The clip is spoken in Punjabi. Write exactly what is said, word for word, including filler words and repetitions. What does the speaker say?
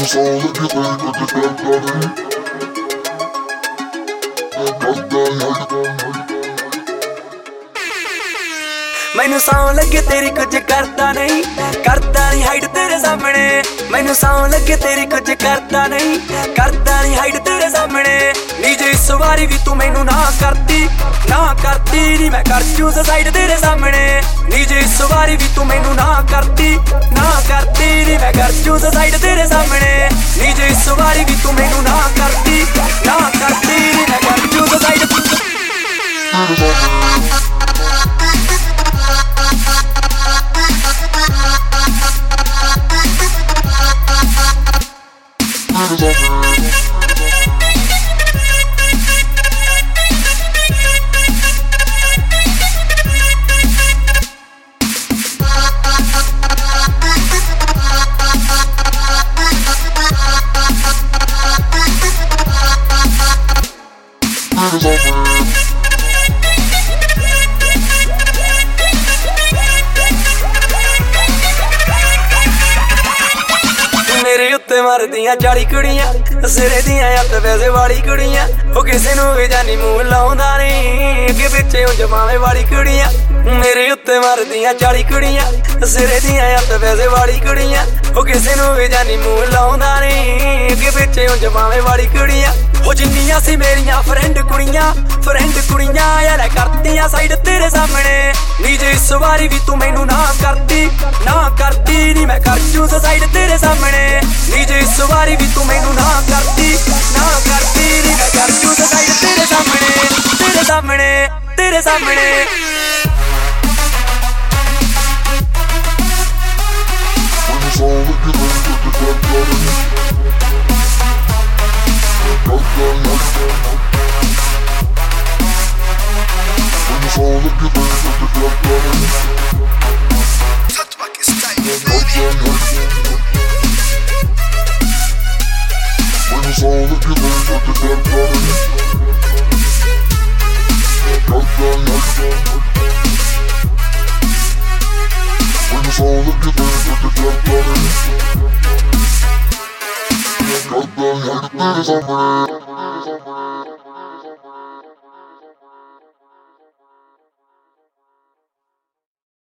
ਸੌਂ ਲੱਗੇ ਤੇਰੀ ਕੁਝ ਕਰਦਾ ਨਹੀਂ ਕਰਦਾ ਮੈਨੂੰ ਸੌਂ ਲੱਗੇ ਤੇਰੀ ਕੁਝ ਕਰਦਾ ਨਹੀਂ ਕਰਦਾ ਨਹੀਂ ਹਾਈਡ ਤੇਰੇ ਸਾਹਮਣੇ ਮੈਨੂੰ ਸੌਂ ਲੱਗੇ ਤੇਰੀ ਕੁਝ ਕਰਦਾ ਨਹੀਂ ਕਰਦਾ ਨਹੀਂ ਹਾਈਡ ਤੇਰੇ ਸਾਹਮਣੇ ਨੀ ਜੇ ਇਸ ਵਾਰੀ ਵੀ ਤੂੰ ਮੈਨੂੰ ਨਾ ਕਰਦੀ ਨਾ ਕਰਦੀ ਨੀ ਮੈਂ ਕਰ ਜੂ ਸੁਸਾਈਡ ਤੇਰੇ ਸਾਹਮਣੇ ਨੀ ਜੇ ਇਸ ਵਾਰੀ ਵੀ ਤੂੰ ਮੈਨੂੰ ਨਾ ਕਰਦੀ ਨਾ ਕਰਦੀ ਨੀ ਮੈਂ ਕਰ ਜੂ ਸੁਸਾਈਡ ਤੇਰੇ ਸਾਹਮਣੇ ਨੀ ਜੇ ਇਸ ਵਾਰੀ ਵੀ ਤੂੰ ਮੈਨੂੰ ਨਾ ਕਰਦੀ ਨਾ ਕਰਦੀ ਨੀ ਮੈਂ ਕਰ ਜੂ ਸੁਸਾਈਡ ਮੇਰੇ ਉੱਤੇ ਮਰਦੀਆਂ ਚਾਲੀ ਕੁੜੀਆਂ ਸਿਰੇ ਦੀਆਂ ਅੱਤ ਵੈਸੇ ਵਾਲੀ ਕੁੜੀਆਂ ਉਹ ਕਿਸੇ ਨੂੰ ਵੀ ਜਾਨੀ ਮੂੰਹ ਲਾਉਂਦਾ ਨਹੀਂ ਅੱਗੇ ਪਿੱਛੇ ਉਂਝ ਮਾਵੇਂ ਵਾਲੀ ਕੁੜੀਆਂ ਮੇਰੇ ਉੱਤੇ ਮਰਦੀਆਂ ਚਾਲੀ ਕੁੜੀਆਂ ਸਿਰੇ ਦੀਆਂ ਅੱਤ ਵੈਸੇ ਵਾਲੀ ਕੁੜੀਆਂ ਉਹ ਕਿਸੇ ਨੂੰ ਵੀ ਜਾਨੀ ਮੂੰਹ ਲਾਉਂਦਾ ਨਹੀਂ ਅੱਗੇ ਪਿੱਛੇ ਉਂਝ ਮਾਵੇਂ ਵਾਲੀ ਕੁੜੀਆਂ ਉਹ ਜਿੰਨੀਆਂ ਸੀ ਮੇਰੀਆਂ ਫਰੈਂਡ ਕੁੜੀਆਂ ਫਰੈਂਡ ਕੁੜੀਆਂ ਯਾਰ ਕਰਦੀਆਂ ਸਾਈਡ ਤੇਰੇ ਸਾਹਮਣੇ ਨੀ ਜੇ ਇਸ ਵਾਰੀ ਵੀ ਤੂੰ ਮੈਨੂੰ ਨਾ ਕਰਦੀ ਨਾ ਕਰਦੀ ਨੀ ਮੈਂ ਕਰ ਜੂ ਸੁਸਾਈਡ ਤੇਰੇ ਸਾਹਮਣੇ ਨੀ ਜੇ ਇਸ ਵਾਰੀ ਵੀ ਤੂੰ ਮੈਨੂੰ ਨਾ ਕਰਦੀ ਨਾ ਕਰਦੀ ਨੀ ਮੈਂ ਕਰ ਜੂ ਸੁਸਾਈਡ ਤੇਰੇ ਸਾਹਮਣੇ ਤੇਰੇ ਸਾਹਮਣੇ ਤੇਰੇ ਸਾਹਮਣੇ ਸੌਂ ਲੱਗੇ ਤੇਰੀ ਕੁਝ ਕਰਦਾ ਨਹੀਂ ਮੈਨੂੰ ਸੌਂ ਲੱਗੇ ਤੇਰੀ ਕੁਝ ਕਰਦਾ ਨਹੀਂ ਮੈਨੂੰ ਸੌਂ ਲੱਗੇ ਤੇਰੀ ਕੁਝ ਕਰਦਾ ਨਹੀਂ ਕਰਦਾ ਮੈਨੂੰ ਸੌਂ ਲੱਗੇ ਤੇਰੀ ਕੁਝ ਕਰਦਾ ਨਹੀਂ ਕਰਦਾ ਤੇਰੇ ਸਾਹਮਣੇ